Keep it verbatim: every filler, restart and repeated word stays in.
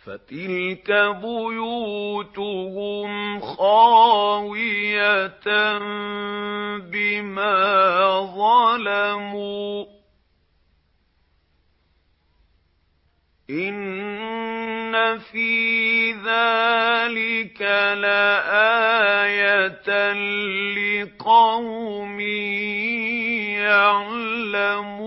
فَتِلْكَ بُيُوتُهُمْ خَاوِيَةً بِمَا ظَلَمُوا ۗ إِنَّ فِي ذَٰلِكَ لَآيَةً لِّقَوْمٍ يَعْلَمُونَ.